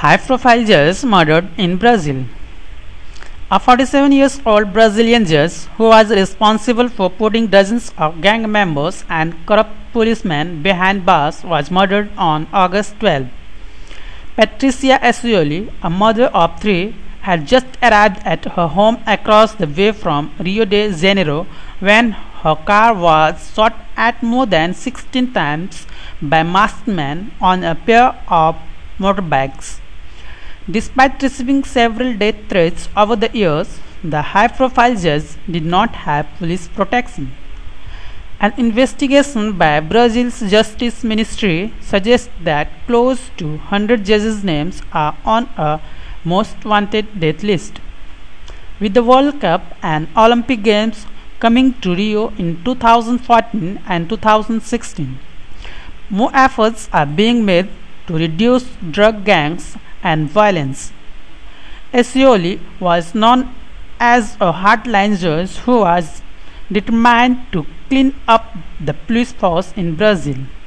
High-profile judge murdered in Brazil. A 47-year-old Brazilian judge who was responsible for putting dozens of gang members and corrupt policemen behind bars was murdered on August 12. Patricia Escioli, a mother of three, had just arrived at her home across the way from Rio de Janeiro when her car was shot at more than 16 times by masked men on a pair of motorbikes. Despite receiving several death threats over the years, the high-profile judge did not have police protection. An investigation by Brazil's Justice Ministry suggests that close to 100 judges' names are on a most wanted death list. With the World Cup and Olympic Games coming to Rio in 2014 and 2016, more efforts are being made to reduce drug gangs and violence. Escioli was known as a hardline judge who was determined to clean up the police force in Brazil.